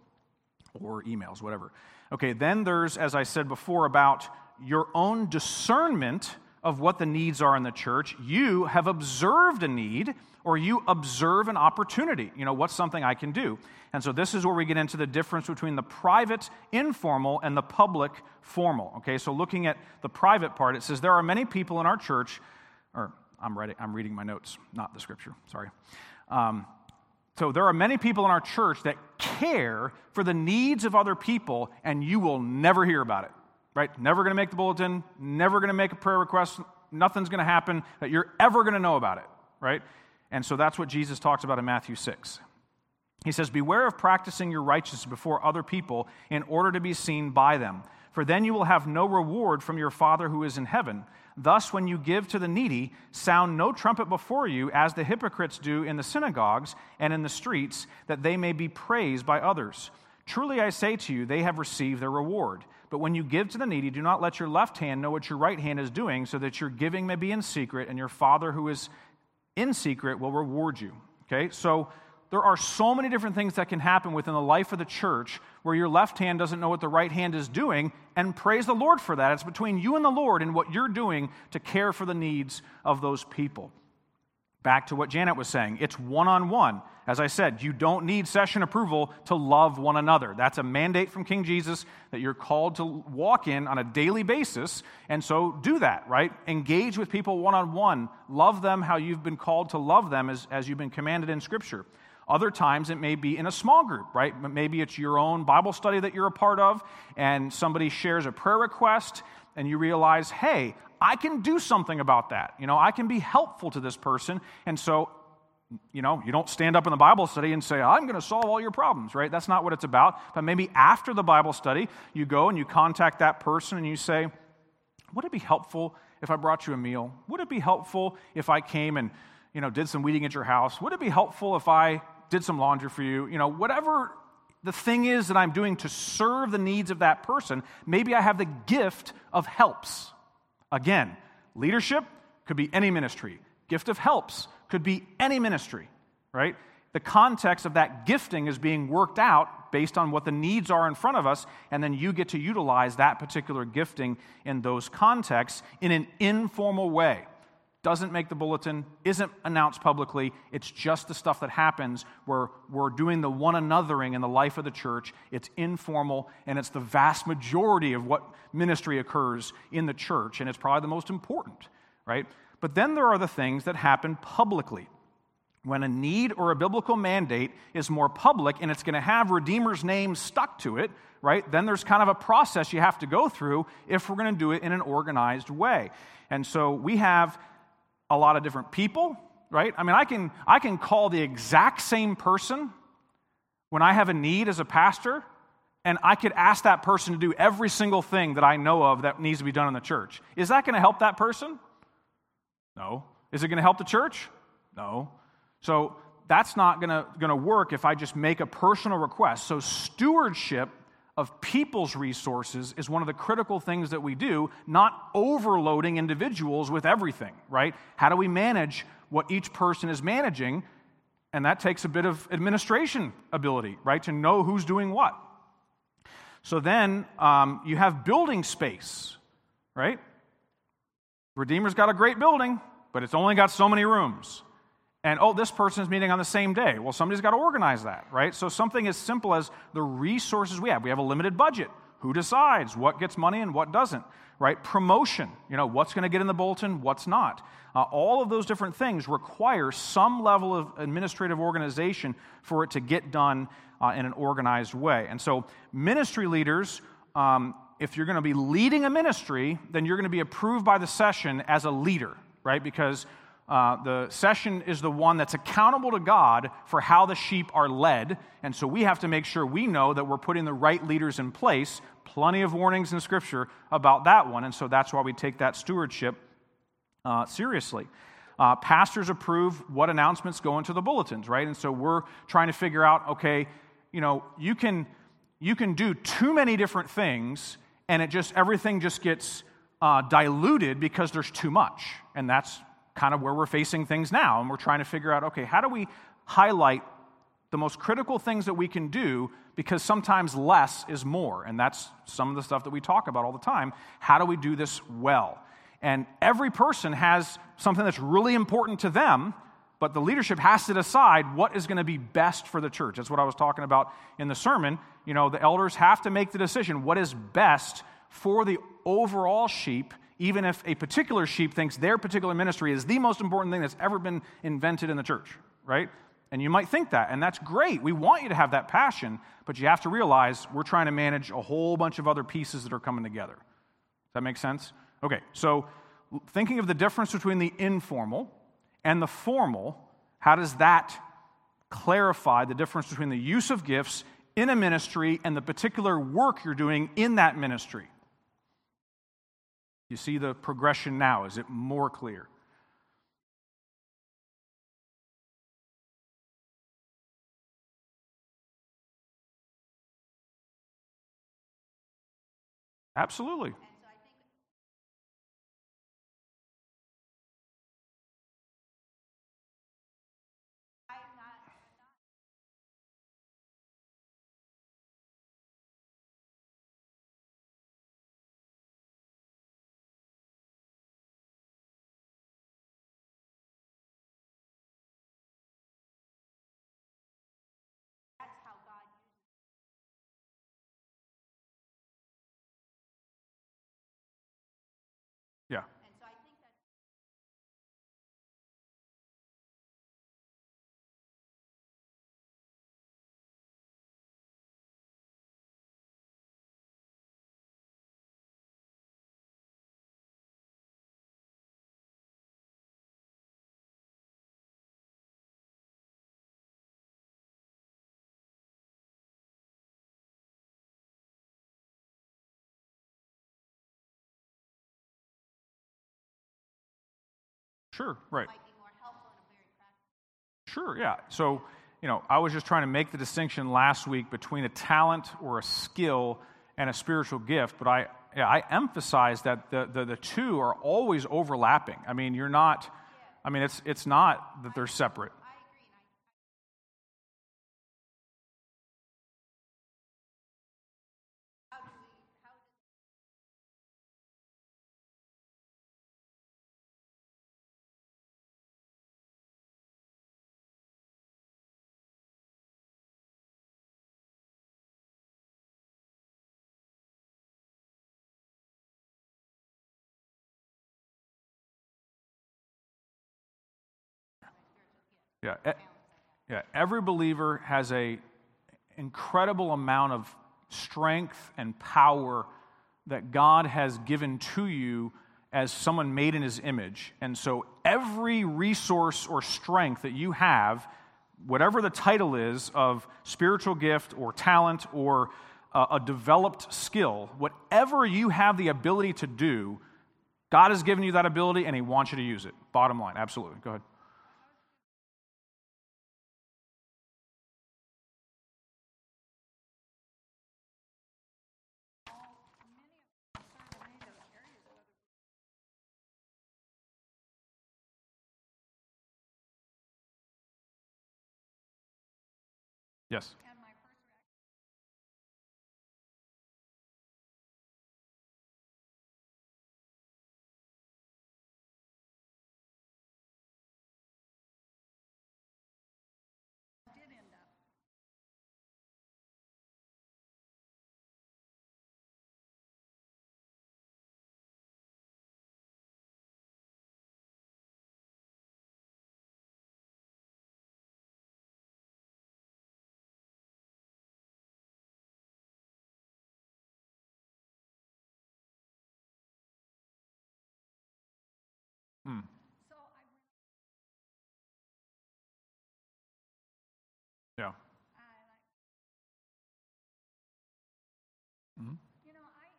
A: or emails, whatever. Okay, then there's, as I said before, about your own discernment of what the needs are in the church. You have observed a need, or you observe an opportunity. You know, what's something I can do? And so this is where we get into the difference between the private, informal, and the public, formal. Okay, so looking at the private part, it says, there are many people in our church, or I'm reading, I'm reading my notes, not the scripture, sorry. Um, so there are many people in our church that care for the needs of other people, and you will never hear about it, right? Never going to make the bulletin, never going to make a prayer request, nothing's going to happen that you're ever going to know about it, right? And so that's what Jesus talks about in Matthew six. He says, beware of practicing your righteousness before other people in order to be seen by them, for then you will have no reward from your Father who is in heaven. Thus, when you give to the needy, sound no trumpet before you, as the hypocrites do in the synagogues and in the streets, that they may be praised by others. Truly I say to you, they have received their reward. But when you give to the needy, do not let your left hand know what your right hand is doing, so that your giving may be in secret, and your Father who is in secret will reward you. Okay, so there are so many different things that can happen within the life of the church where your left hand doesn't know what the right hand is doing, and praise the Lord for that. It's between you and the Lord and what you're doing to care for the needs of those people. Back to what Janet was saying, it's one-on-one. As I said, you don't need session approval to love one another. That's a mandate from King Jesus that you're called to walk in on a daily basis, and so do that, right? Engage with people one-on-one. Love them how you've been called to love them as, as you've been commanded in Scripture. Other times it may be in a small group, right? Maybe it's your own Bible study that you're a part of, and somebody shares a prayer request, and you realize, hey, I can do something about that. You know, I can be helpful to this person. And so, you know, you don't stand up in the Bible study and say, I'm going to solve all your problems, right? That's not what it's about. But maybe after the Bible study, you go and you contact that person and you say, would it be helpful if I brought you a meal? Would it be helpful if I came and, you know, did some weeding at your house? Would it be helpful if I did some laundry for you? You know, whatever the thing is that I'm doing to serve the needs of that person, maybe I have the gift of helps. Again, leadership could be any ministry. Gift of helps could be any ministry, right? The context of that gifting is being worked out based on what the needs are in front of us, and then you get to utilize that particular gifting in those contexts in an informal way. Doesn't make the bulletin, isn't announced publicly. It's just the stuff that happens where we're doing the one anothering in the life of the church. It's informal, and it's the vast majority of what ministry occurs in the church, and it's probably the most important, right? But then there are the things that happen publicly. When a need or a biblical mandate is more public and it's going to have Redeemer's name stuck to it, right? Then there's kind of a process you have to go through if we're going to do it in an organized way. And so we have a lot of different people, right? I mean, I can I can call the exact same person when I have a need as a pastor, and I could ask that person to do every single thing that I know of that needs to be done in the church. Is that going to help that person? No. Is it going to help the church? No. So that's not going to going to work if I just make a personal request. So stewardship of people's resources is one of the critical things that we do, not overloading individuals with everything, right? How do we manage what each person is managing? And that takes a bit of administration ability, right, to know who's doing what. So then um, you have building space, right? Redeemer's got a great building. but it's only got so many rooms. And, oh, this person is meeting on the same day. Well, somebody's got to organize that, right? So something as simple as the resources we have. We have a limited budget. Who decides what gets money and what doesn't, right? Promotion, you know, what's going to get in the bulletin, what's not. Uh, all of those different things require some level of administrative organization for it to get done uh, in an organized way. And so ministry leaders, um, if you're going to be leading a ministry, then you're going to be approved by the session as a leader, right? Because uh, the session is the one that's accountable to God for how the sheep are led. And so we have to make sure we know that we're putting the right leaders in place. Plenty of warnings in Scripture about that one. And so that's why we take that stewardship uh, seriously. Uh, pastors approve what announcements go into the bulletins, right? And so we're trying to figure out, okay, you know, you can you can do too many different things, and it just everything just gets uh, diluted because there's too much, and that's kind of where we're facing things now. And we're trying to figure out, okay, how do we highlight the most critical things that we can do, because sometimes less is more, and that's some of the stuff that we talk about all the time. How do we do this well? And every person has something that's really important to them, but the leadership has to decide what is going to be best for the church. That's what I was talking about in the sermon. You know, the elders have to make the decision what is best for the overall sheep, even if a particular sheep thinks their particular ministry is the most important thing that's ever been invented in the church, right? And you might think that, and that's great. We want you to have that passion, but you have to realize we're trying to manage a whole bunch of other pieces that are coming together. Does that make sense? Okay, so thinking of the difference between the informal and the formal, how does that clarify the difference between the use of gifts in a ministry and the particular work you're doing in that ministry? You see the progression now. Is it more clear? Absolutely. Yeah. Sure, right. Sure, yeah. So, you know, I was just trying to make the distinction last week between a talent or a skill and a spiritual gift, but I yeah, I emphasize that the, the, the two are always overlapping. I mean, you're not, I mean, it's it's not that they're separate. Yeah, e- yeah. Every believer has a incredible amount of strength and power that God has given to you as someone made in His image. And so every resource or strength that you have, whatever the title is of spiritual gift or talent or uh, a developed skill, whatever you have the ability to do, God has given you that ability and He wants you to use it. Bottom line, absolutely. Go ahead. Yes. Mm-hmm.
C: You know, I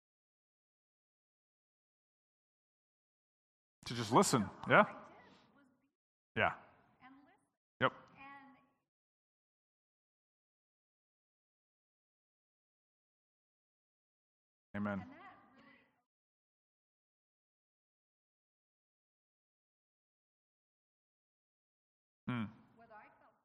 A: To just listen,
C: all
A: yeah,
C: I did was be
A: yeah,
C: and listen.
A: yep,
C: And
A: amen.
C: and that really
A: Mm.
C: whether I felt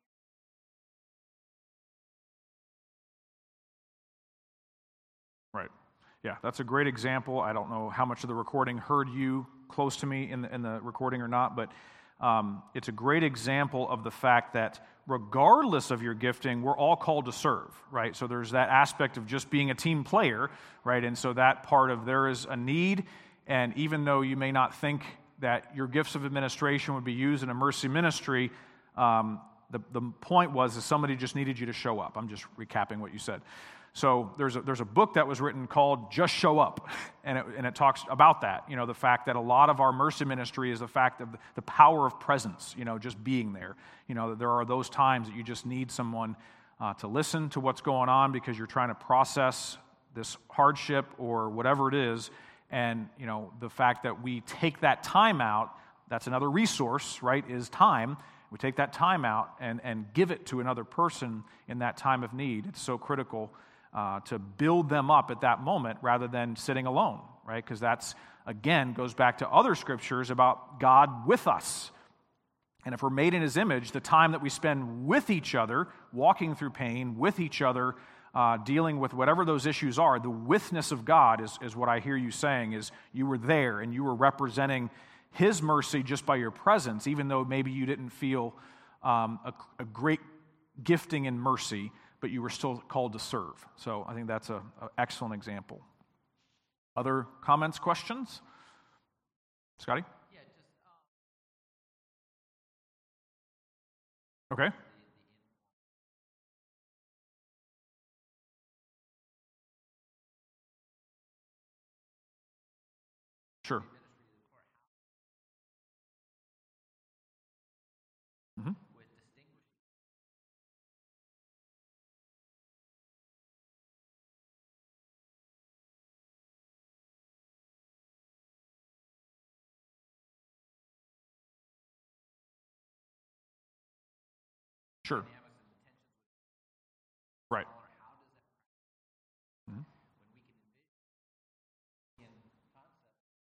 A: Right. Yeah, that's a great example. I don't know how much of the recording heard you close to me in the, in the recording or not, but um, it's a great example of the fact that regardless of your gifting, we're all called to serve, right? So there's that aspect of just being a team player, right? And so that part of there is a need, and even though you may not think that your gifts of administration would be used in a mercy ministry, um, the, the point was is somebody just needed you to show up. I'm just recapping what you said. So there's a, there's a book that was written called Just Show Up, and it, and it talks about that, you know, the fact that a lot of our mercy ministry is the fact of the power of presence, you know, just being there. You know, there are those times that you just need someone uh, to listen to what's going on because you're trying to process this hardship or whatever it is, and, you know, the fact that we take that time out, that's another resource, right, is time. We take that time out and, and give it to another person in that time of need. It's so critical Uh, to build them up at that moment rather than sitting alone, right? Because that's, again, goes back to other scriptures about God with us. And if we're made in His image, the time that we spend with each other, walking through pain, with each other, uh, dealing with whatever those issues are, the withness of God is, is what I hear you saying, is you were there and you were representing His mercy just by your presence, even though maybe you didn't feel um, a, a great gifting in mercy, but you were still called to serve. So I think that's an excellent example. Other comments, questions? Scotty?
D: Yeah, just um,
A: Okay. Sure. Mm-hmm.
D: with distinguishing.
A: Sure.
D: Dynamics and the tensions with
A: Right.
D: smaller, how does that
A: Mhm.
D: when we can envision in concept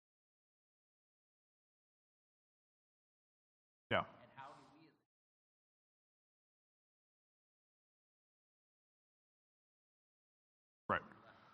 A: Yeah.
D: and how do we as
A: Right.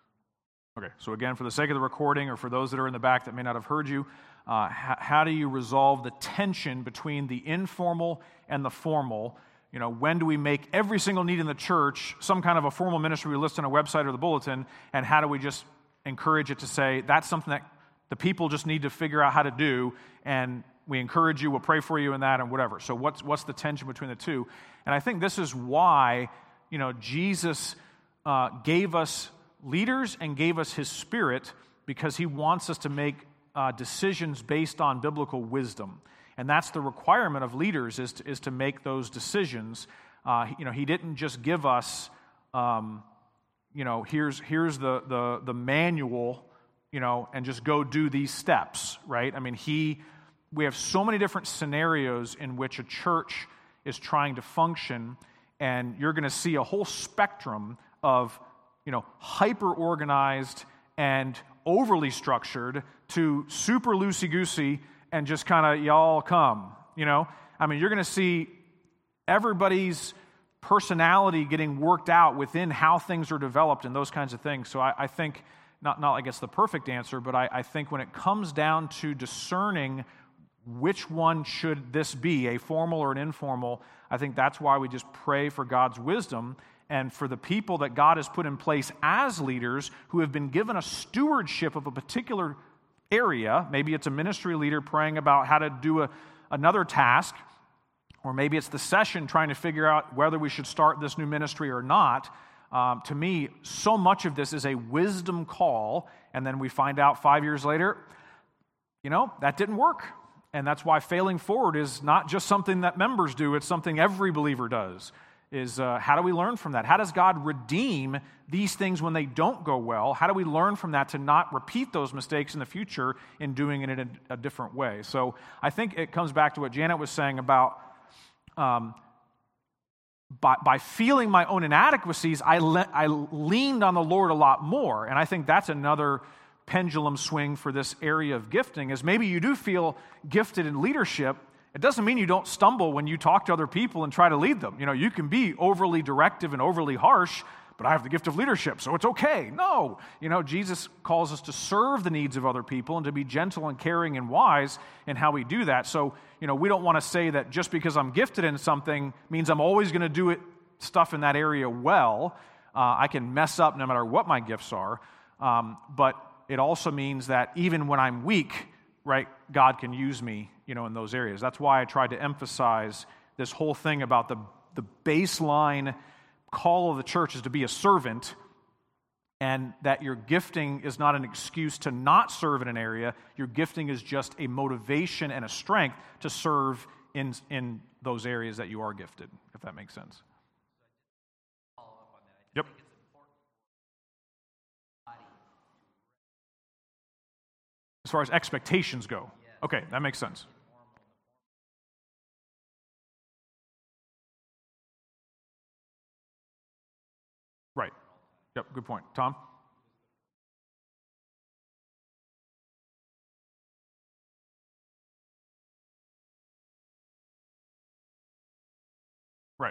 A: Okay, so again, for the sake of the recording, or for those that are in the back that may not have heard you, uh, how, how do you resolve the tension between the informal and the formal? You know, when do we make every single need in the church some kind of a formal ministry we list on a website or the bulletin, and how do we just encourage it to say, that's something that the people just need to figure out how to do, and we encourage you, we'll pray for you in that, and whatever. So what's what's the tension between the two? And I think this is why, you know, Jesus uh, gave us leaders and gave us His Spirit, because He wants us to make uh, decisions based on biblical wisdom. And that's the requirement of leaders, is to, is to make those decisions. Uh, you know, He didn't just give us, um, you know, here's here's the, the the manual, you know, and just go do these steps, right? I mean, He, we have so many different scenarios in which a church is trying to function, and you're going to see a whole spectrum of, you know, hyper-organized and overly structured to super loosey-goosey and just kind of y'all come, you know? I mean, you're going to see everybody's personality getting worked out within how things are developed and those kinds of things. So I, I think, not, not I guess the perfect answer, but I, I think when it comes down to discerning which one should this be, a formal or an informal, I think that's why we just pray for God's wisdom and for the people that God has put in place as leaders who have been given a stewardship of a particular area. Maybe it's a ministry leader praying about how to do a, another task, or maybe it's the session trying to figure out whether we should start this new ministry or not. Um, to me, so much of this is a wisdom call, and then we find out five years later, you know, that didn't work. And that's why failing forward is not just something that members do, it's something every believer does. is uh, how do we learn from that? How does God redeem these things when they don't go well? How do we learn from that to not repeat those mistakes in the future in doing it in a, a different way? So I think it comes back to what Janet was saying about um, by, by feeling my own inadequacies, I, le- I leaned on the Lord a lot more. And I think that's another pendulum swing for this area of gifting, is maybe you do feel gifted in leadership. It doesn't mean you don't stumble when you talk to other people and try to lead them. You know, you can be overly directive and overly harsh, but I have the gift of leadership, so it's okay. No. You know, Jesus calls us to serve the needs of other people and to be gentle and caring and wise in how we do that. So, you know, we don't want to say that just because I'm gifted in something means I'm always going to do it stuff in that area well. Uh, I can mess up no matter what my gifts are. Um, but it also means that even when I'm weak, right, God can use me, you know, in those areas. That's why I tried to emphasize this whole thing about the, the baseline call of the church is to be a servant, and that your gifting is not an excuse to not serve in an area. Your gifting is just a motivation and a strength to serve in, in those areas that you are gifted, if that makes sense.
D: Follow up on that. I
A: Yep.
D: think it's important for the body.
A: As far as expectations go.
D: Yes.
A: Okay, that makes sense. Right. Yep, good point. Tom? Right.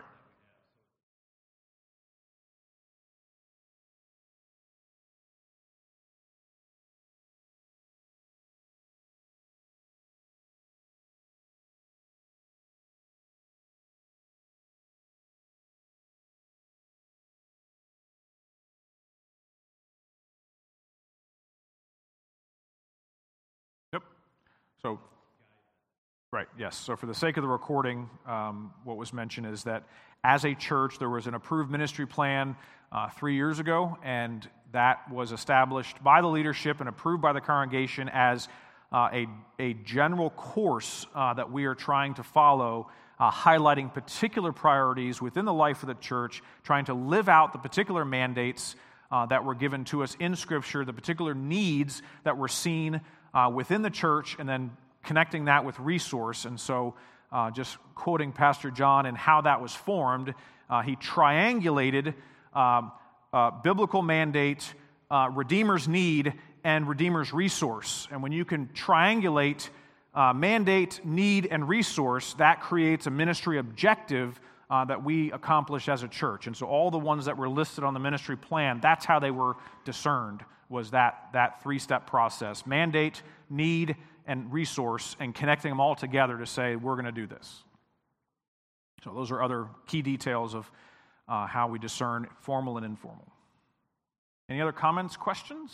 A: Yep. So, right, yes. So for the sake of the recording, um, what was mentioned is that as a church, there was an approved ministry plan uh, three years ago, and that was established by the leadership and approved by the congregation as uh, a, a general course uh, that we are trying to follow, uh, highlighting particular priorities within the life of the church, trying to live out the particular mandates uh, that were given to us in Scripture, the particular needs that were seen uh, within the church, and then connecting that with resource. And so uh, just quoting Pastor John and how that was formed, uh, he triangulated um, uh, biblical mandate, uh, Redeemer's need, and Redeemer's resource. And when you can triangulate uh, mandate, need, and resource, that creates a ministry objective uh, that we accomplish as a church. And so all the ones that were listed on the ministry plan, that's how they were discerned, was that, that three-step process. Mandate, need, and resource, and connecting them all together to say, we're going to do this. So those are other key details of uh, how we discern formal and informal. Any other comments, questions?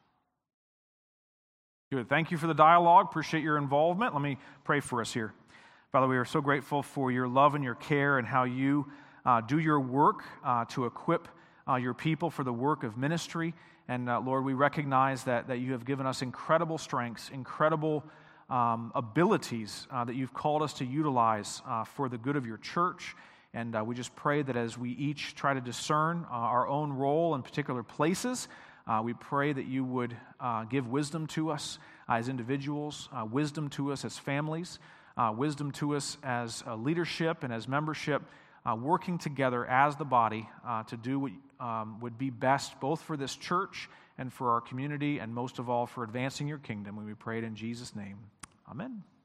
A: Good. Thank you for the dialogue. Appreciate your involvement. Let me pray for us here. Father, we are so grateful for your love and your care and how you uh, do your work uh, to equip uh, your people for the work of ministry. And uh, Lord, we recognize that, that you have given us incredible strengths, incredible um, abilities uh, that you've called us to utilize uh, for the good of your church. And uh, we just pray that as we each try to discern uh, our own role in particular places, uh, we pray that you would uh, give wisdom to us uh, as individuals, uh, wisdom to us as families, uh, wisdom to us as uh, leadership and as membership, uh, working together as the body uh, to do what um, would be best both for this church and for our community, and most of all for advancing your kingdom. We pray it in Jesus' name. Amen.